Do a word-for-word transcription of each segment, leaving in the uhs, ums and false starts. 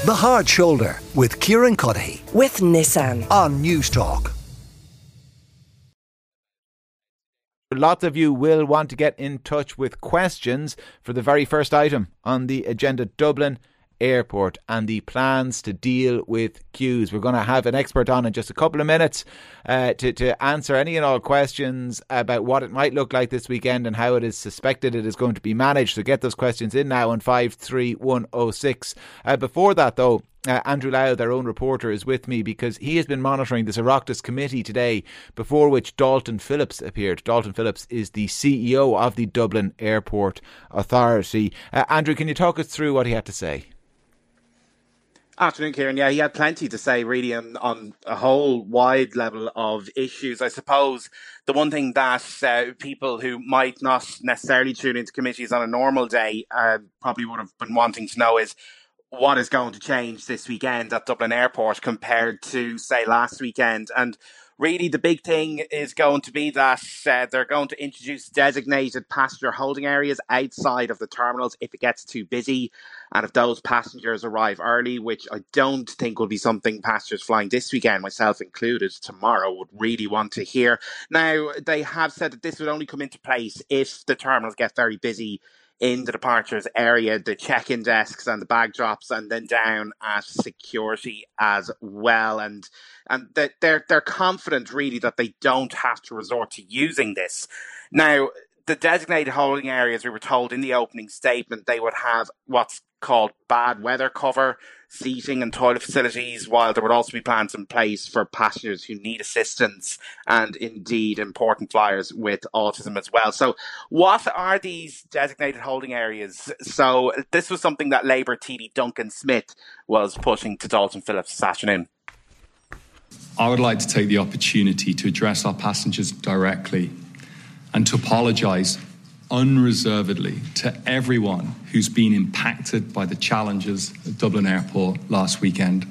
The Hard Shoulder with Kieran Cuddihy with Nissan on News Talk. Lots of you will want to get in touch with questions for the very first item on the agenda, Dublin Airport and the plans to deal with queues. We're going to have an expert on in just a couple of minutes uh, to, to answer any and all questions about what it might look like this weekend and how it is suspected it is going to be managed. So get those questions in now on five three one oh six. Uh, before that though, Uh, Andrew Louth, our own reporter, is with me because he has been monitoring this Oireachtas committee today, before which Dalton Phillips appeared. Dalton Phillips is the C E O of the Dublin Airport Authority. Uh, Andrew, can you talk us through what he had to say? Afternoon, Kieran. Yeah, he had plenty to say, really, on, on a whole wide level of issues. I suppose the one thing that uh, people who might not necessarily tune into committees on a normal day uh, probably would have been wanting to know is what is going to change this weekend at Dublin Airport compared to, say, last weekend. And really the big thing is going to be that uh, they're going to introduce designated passenger holding areas outside of the terminals if it gets too busy. And if those passengers arrive early, which I don't think will be something passengers flying this weekend, myself included, tomorrow would really want to hear. Now, they have said that this would only come into place if the terminals get very busy in the departures area, the check-in desks and the bag drops, and then down at security as well. And and they're they're confident really that they don't have to resort to using this. Now, the designated holding areas, we were told in the opening statement, they would have what's called bad weather cover, seating and toilet facilities, while there would also be plans in place for passengers who need assistance and indeed important flyers with autism as well. So what are these designated holding areas? So this was something that Labour T D Duncan Smith was pushing to Dalton Phillips this afternoon. I would like to take the opportunity to address our passengers directly and to apologise unreservedly to everyone who's been impacted by the challenges at Dublin Airport last weekend.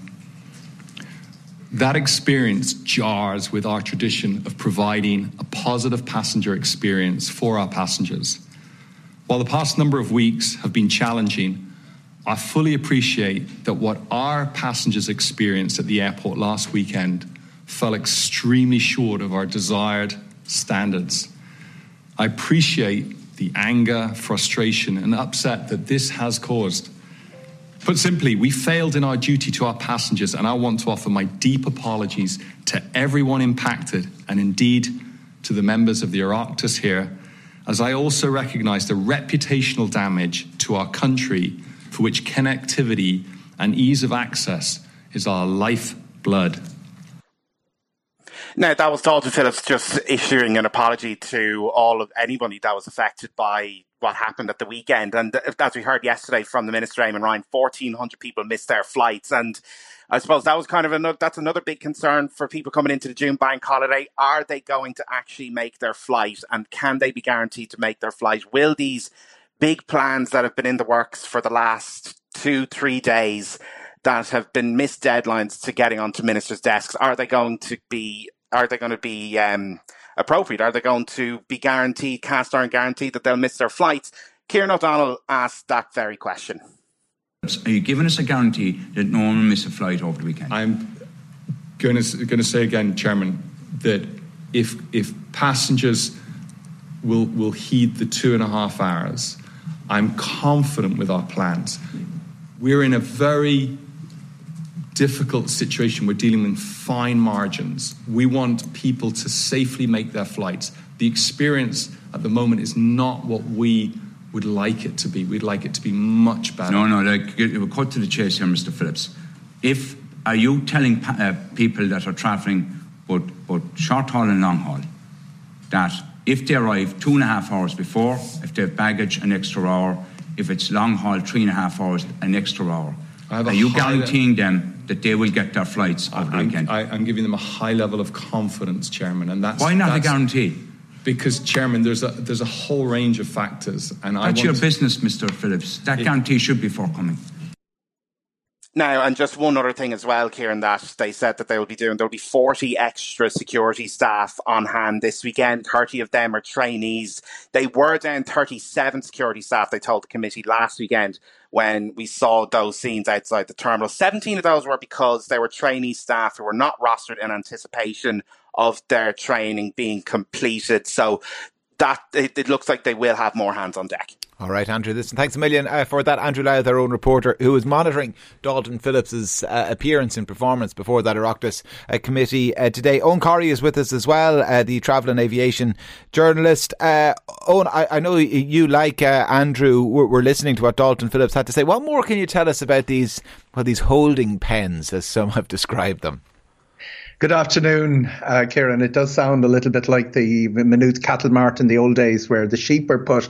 That experience jars with our tradition of providing a positive passenger experience for our passengers. While the past number of weeks have been challenging, I fully appreciate that what our passengers experienced at the airport last weekend fell extremely short of our desired standards. I appreciate the anger, frustration and upset that this has caused. Put simply, we failed in our duty to our passengers, and I want to offer my deep apologies to everyone impacted and indeed to the members of the Oireachtas here, as I also recognise the reputational damage to our country for which connectivity and ease of access is our lifeblood. Now, that was Dalton Phillips just issuing an apology to all of anybody that was affected by what happened at the weekend. And as we heard yesterday from the Minister, Eamon Ryan, fourteen hundred people missed their flights. And I suppose that was kind of another, that's another big concern for people coming into the June bank holiday. Are they going to actually make their flight? And can they be guaranteed to make their flight? Will these big plans that have been in the works for the last two, three days that have been missed deadlines to getting onto ministers' desks, are they going to be Are they going to be um, appropriate? Are they going to be guaranteed, cast iron guaranteed that they'll miss their flights? Kieran O'Donnell asked that very question. Are you giving us a guarantee that no one will miss a flight over the weekend? I'm going to going to say again, Chairman, that if if passengers will will heed the two and a half hours, I'm confident with our plans. We're in a very difficult situation. We're dealing with fine margins. We want people to safely make their flights. The experience at the moment is not what we would like it to be. We'd like it to be much better. No, no, like, we'll cut to the chase here, Mister Phillips. If, are you telling uh, people that are travelling both, both short haul and long haul that if they arrive two and a half hours before, if they have baggage, an extra hour, if it's long haul, three and a half hours, an extra hour, are you guaranteeing them that they will get their flights over the weekend? I, I'm giving them a high level of confidence, Chairman, and that's why not that's, a guarantee? Because, Chairman, there's a there's a whole range of factors, and that's I want your business, Mister Phillips. That it, guarantee should be forthcoming. Now, and just one other thing as well, Kieran, that they said that they will be doing, there'll be forty extra security staff on hand this weekend. thirty of them are trainees. They were down thirty-seven security staff, they told the committee last weekend, when we saw those scenes outside the terminal. seventeen of those were because they were trainee staff who were not rostered in anticipation of their training being completed. So that it, it looks like they will have more hands on deck. All right, Andrew, listen, thanks a million uh, for that. Andrew Louth, our own reporter, who was monitoring Dalton Phillips's uh, appearance and performance before that Oireachtas uh, committee uh, today. Owen Corrie is with us as well, uh, the travel and aviation journalist. Uh, Owen, I, I know you, like uh, Andrew, were, were listening to what Dalton Phillips had to say. What more can you tell us about these, well, these holding pens, as some have described them? Good afternoon, uh, Kieran. It does sound a little bit like the Maynooth cattle mart in the old days where the sheep were put.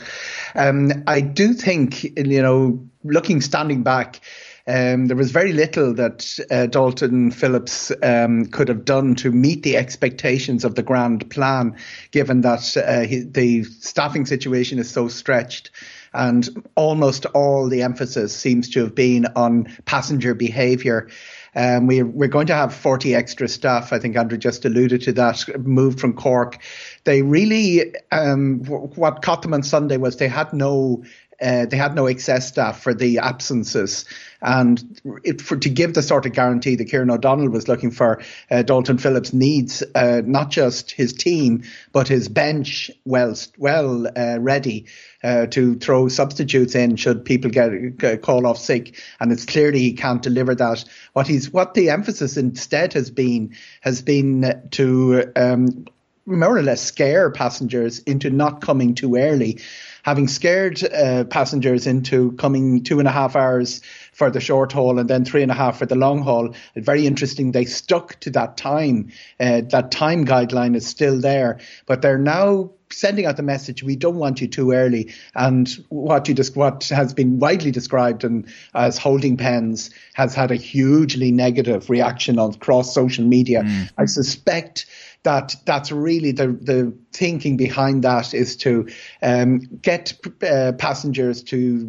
Um, I do think, you know, looking, standing back, um, there was very little that uh, Dalton Phillips um, could have done to meet the expectations of the grand plan, given that uh, he, the staffing situation is so stretched. And almost all the emphasis seems to have been on passenger behaviour. Um, we, we're going to have forty extra staff. I think Andrew just alluded to that, moved from Cork. They really, um, w- what caught them on Sunday was they had no Uh, they had no excess staff for the absences, and it, for, to give the sort of guarantee that Kieran O'Donnell was looking for, uh, Dalton Phillips needs uh, not just his team but his bench well well uh, ready uh, to throw substitutes in should people get, get call off sick, and it's clearly he can't deliver that. What he's what the emphasis instead has been has been to um, more or less scare passengers into not coming too early. Having scared uh, passengers into coming two and a half hours for the short haul and then three and a half for the long haul, it's very interesting. They stuck to that time. Uh, that time guideline is still there, but they're now sending out the message: we don't want you too early. And what you just what has been widely described and as holding pens has had a hugely negative reaction on across social media. Mm. I suspect that that's really the the thinking behind that is to um, get uh, passengers to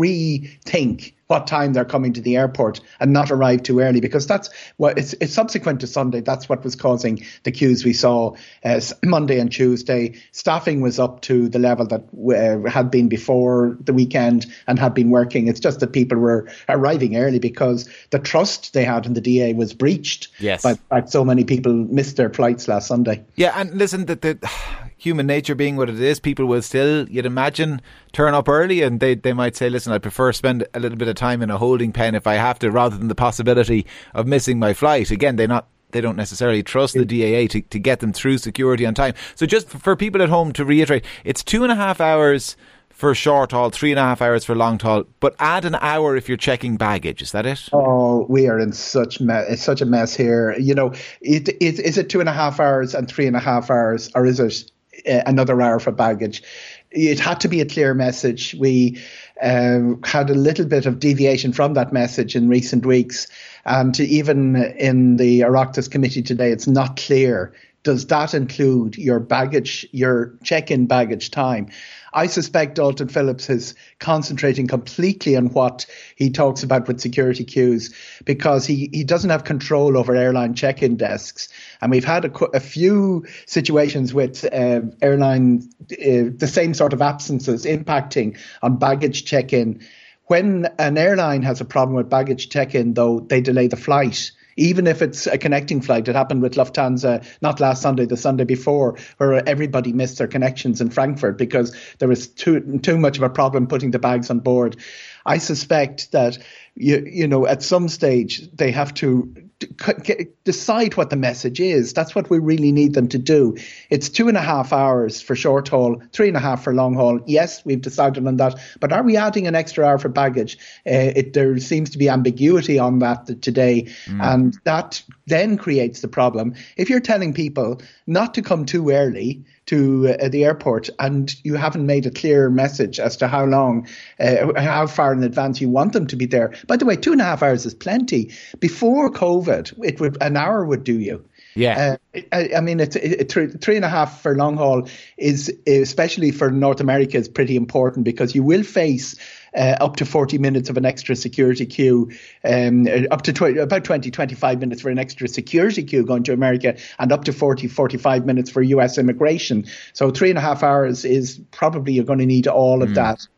rethink what time they're coming to the airport and not arrive too early, because that's what it's, it's subsequent to Sunday. That's what was causing the queues we saw uh, Monday and Tuesday. Staffing was up to the level that uh, had been before the weekend and had been working. It's just that people were arriving early because the trust they had in the D A was breached. Yes. By, by so many people missed their flights last Sunday. Yeah, and listen, the, the human nature being what it is, people will still, you'd imagine, turn up early, and they, they might say, listen, I prefer spend a little bit of time in a holding pen if I have to, rather than the possibility of missing my flight. Again, they're not they don't necessarily trust the D A A to, to get them through security on time. So just for people at home to reiterate, it's two and a half hours for short haul, three and a half hours for long haul, but add an hour if you're checking baggage. Is that it? Oh, we are in such me- it's such a mess here. You know, it, it, is it two and a half hours and three and a half hours, or is it uh, another hour for baggage? It had to be a clear message. We um, had a little bit of deviation from that message in recent weeks, and even in the Oireachtas committee today, it's not clear. Does that include your baggage, your check-in baggage time? I suspect Dalton Phillips is concentrating completely on what he talks about with security queues, because he, he doesn't have control over airline check-in desks. And we've had a, a few situations with uh, airline, uh, the same sort of absences impacting on baggage check-in. When an airline has a problem with baggage check-in, though, they delay the flight. Even if it's a connecting flight. It happened with Lufthansa, not last Sunday, the Sunday before, where everybody missed their connections in Frankfurt because there was too too much of a problem putting the bags on board. I suspect that, you, you know, at some stage they have to decide what the message is. That's what we really need them to do. It's two and a half hours for short haul, three and a half for long haul. Yes, we've decided on that. But are we adding an extra hour for baggage? Uh, it, there seems to be ambiguity on that today. Mm. And that then creates the problem. If you're telling people not to come too early to uh, the airport, and you haven't made a clear message as to how long, uh, how far in advance you want them to be there. By the way, two and a half hours is plenty. Before COVID, it would an hour would do you. Yeah. Uh, I, I mean, it's it, three, three and a half for long haul is, especially for North America, is pretty important, because you will face uh, up to forty minutes of an extra security queue, um, up to tw- about twenty, twenty-five minutes for an extra security queue going to America, and up to forty, forty-five minutes for U S immigration. So three and a half hours is probably, you're going to need all of mm. that.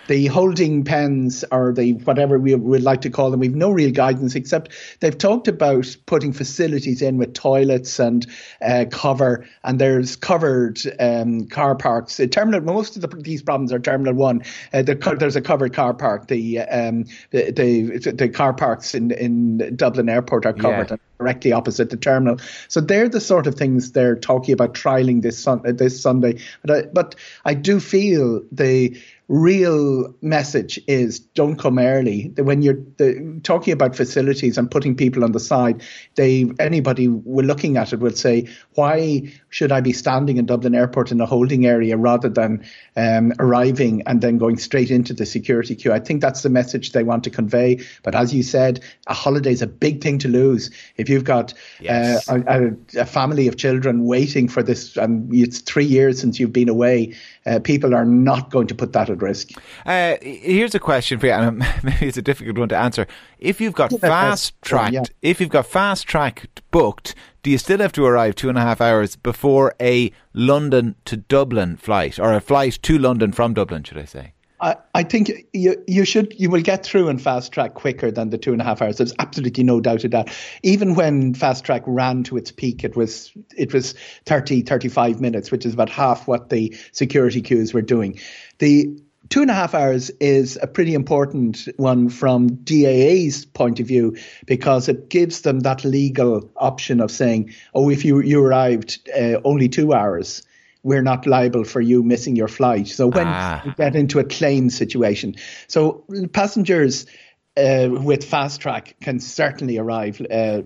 the holding pens, or the whatever we would like to call them, we've no real guidance, except they've talked about putting facilities in with toilets and uh, cover, and there's covered um, car parks. Uh, terminal, most of the, these problems are Terminal One. Uh, the, there's a covered car park. The um, the, the the car parks in in Dublin Airport are covered. Yeah. Directly opposite the terminal. So they're the sort of things they're talking about trialling this sun, this Sunday. But I, but I do feel the real message is don't come early. When you're the, talking about facilities and putting people on the side, they anybody will looking at it would say, why should I be standing in Dublin Airport in a holding area rather than um, arriving and then going straight into the security queue? I think that's the message they want to convey. But as you said, a holiday is a big thing to lose. If you've got yes. uh, a, a family of children waiting for this, and it's three years since you've been away, uh, people are not going to put that at risk. Uh, here's a question for you, and maybe it's a difficult one to answer. If you've got fast tracked, yeah. if you've got fast tracked booked, do you still have to arrive two and a half hours before a London to Dublin flight, or a flight to London from Dublin, should I say? I, I think you you should you will get through in fast track quicker than the two and a half hours. There's absolutely no doubt of that. Even when fast track ran to its peak, it was it was thirty, thirty-five minutes, which is about half what the security queues were doing. The two and a half hours is a pretty important one from D A A's point of view, because it gives them that legal option of saying, oh, if you, you arrived uh, only two hours, we're not liable for you missing your flight. So when ah. you get into a claim situation, so passengers uh, with fast track can certainly arrive uh,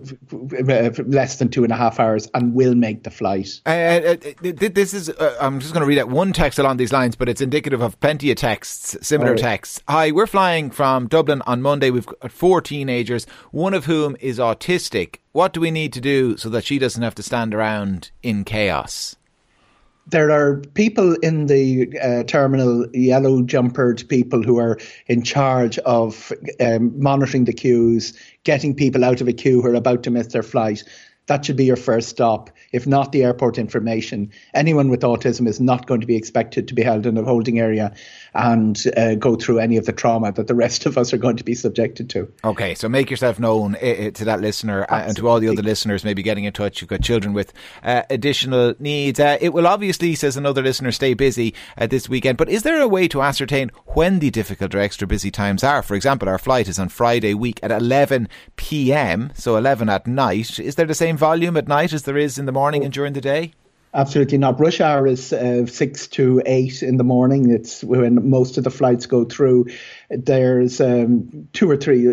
less than two and a half hours and will make the flight. Uh, uh, this is, uh, I'm just going to read out one text along these lines, but it's indicative of plenty of texts, similar right. texts. Hi, we're flying from Dublin on Monday. We've got four teenagers, one of whom is autistic. What do we need to do so that she doesn't have to stand around in chaos? There are people in the uh, terminal, yellow jumpered people who are in charge of um, monitoring the queues, getting people out of a queue who are about to miss their flight. That should be your first stop. If not, the airport information. Anyone with autism is not going to be expected to be held in a holding area and uh, go through any of the trauma that the rest of us are going to be subjected to. Okay, so make yourself known uh, to that listener. Absolutely. And to all the other listeners maybe getting in touch. You've got children with uh, additional needs. Uh, it will obviously, says another listener, stay busy uh, this weekend. But is there a way to ascertain when the difficult or extra busy times are? For example, our flight is on Friday week at eleven p.m, so eleven at night. Is there the same volume at night as there is in the morning and during the day? Absolutely not. Rush hour is uh, six to eight in the morning. It's when most of the flights go through. There's um, two or three.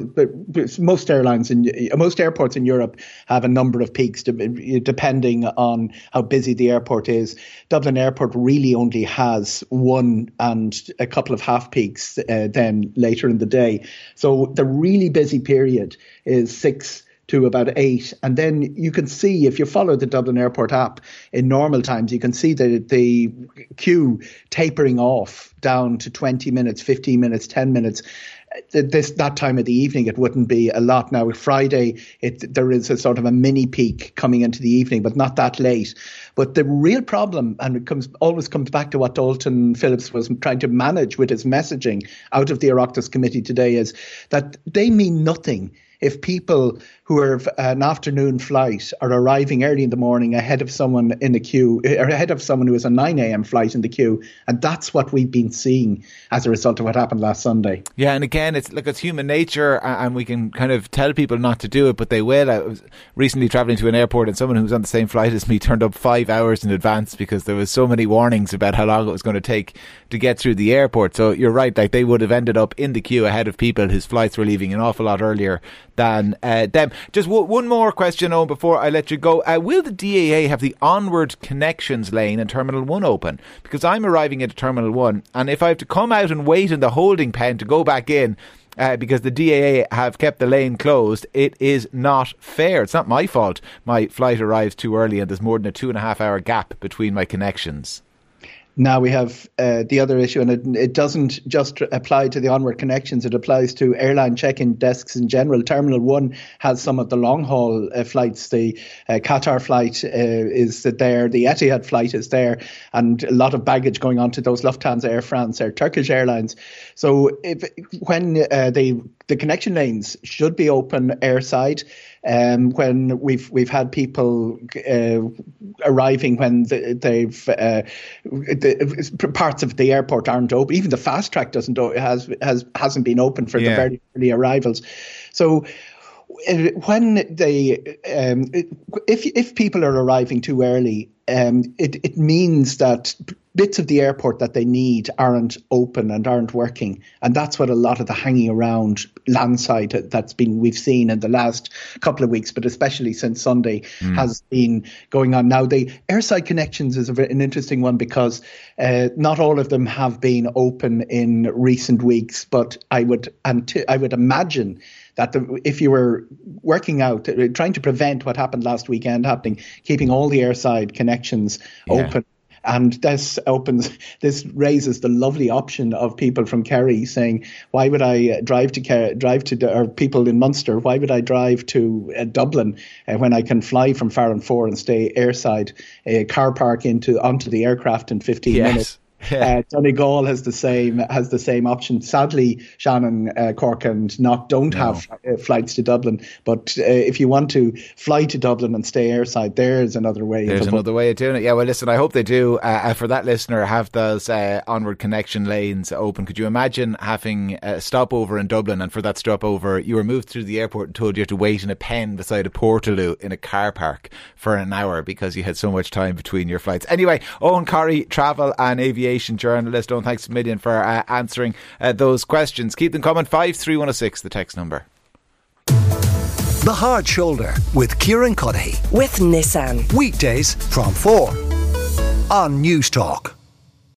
Most airlines and most airports in Europe have a number of peaks depending on how busy the airport is. Dublin Airport really only has one and a couple of half peaks uh, then later in the day. So the really busy period is six to about eight. And then you can see, if you follow the Dublin Airport app in normal times, you can see the, the queue tapering off down to twenty minutes, fifteen minutes, ten minutes. This that time of the evening, it wouldn't be a lot. Now, Friday, it, there is a sort of a mini peak coming into the evening, but not that late. But the real problem, and it comes always comes back to what Dalton Phillips was trying to manage with his messaging out of the Oireachtas committee today, is that they mean nothing if people who are an afternoon flight are arriving early in the morning ahead of someone in the queue, or ahead of someone who is a nine a.m. flight in the queue. And that's what we've been seeing as a result of what happened last Sunday. Yeah, and again, it's like it's human nature, and we can kind of tell people not to do it, but they will. I was recently travelling to an airport, and someone who was on the same flight as me turned up five hours in advance because there was so many warnings about how long it was going to take to get through the airport. So you're right, like they would have ended up in the queue ahead of people whose flights were leaving an awful lot earlier than uh, them. Just w- one more question, Owen, before I let you go. Uh, will the D A A have the onward connections lane in Terminal one open? Because I'm arriving at Terminal one, and if I have to come out and wait in the holding pen to go back in, uh, because the D A A have kept the lane closed, it is not fair. It's not my fault my flight arrives too early and there's more than a two and a half hour gap between my connections. Now we have uh, the other issue, and it, it doesn't just apply to the Onward Connections, it applies to airline check-in desks in general. Terminal one has some of the long-haul uh, flights. The uh, Qatar flight uh, is there, the Etihad flight is there, and a lot of baggage going on to those Lufthansa, Air France, Air Turkish Airlines. So if when uh, they, the connection lanes should be open airside, Um, when we've we've had people uh, arriving when the, they've uh, the parts of the airport aren't open. Even the fast track doesn't has has hasn't been open for yeah. the very early arrivals. So uh, when they um, if if people are arriving too early, um, it it means that bits of the airport that they need aren't open and aren't working, and that's what a lot of the hanging around landside that's been we've seen in the last couple of weeks, but especially since Sunday, mm. has been going on. Now, the airside connections is a, an interesting one because uh, not all of them have been open in recent weeks, but I would anti- I would imagine that the, if you were working out, uh, trying to prevent what happened last weekend happening, keeping all the airside connections yeah. open. And this opens, this raises the lovely option of people from Kerry saying, "Why would I drive to Kerry, drive to, or people in Munster? Why would I drive to uh, Dublin uh, when I can fly from Farranfore and stay airside, uh, car park into onto the aircraft in fifteen yes. minutes?" Uh, Donegal has the same has the same option. Sadly, Shannon, uh, Cork and Knock don't no. have uh, flights to Dublin. But uh, if you want to fly to Dublin and stay airside, there's another way. There's another way of doing it. Yeah, well, listen, I hope they do. Uh, for that listener, have those uh, Onward Connection lanes open. Could you imagine having a stopover in Dublin, and for that stopover, you were moved through the airport and told you had to wait in a pen beside a Portaloo in a car park for an hour because you had so much time between your flights. Anyway, Owen Corry, travel and aviation journalist. Owen, thanks a million for uh, answering uh, those questions. Keep them coming. five three one oh six, the text number. The Hard Shoulder with Kieran Cuddihy. With Nissan. Weekdays from four on News Talk.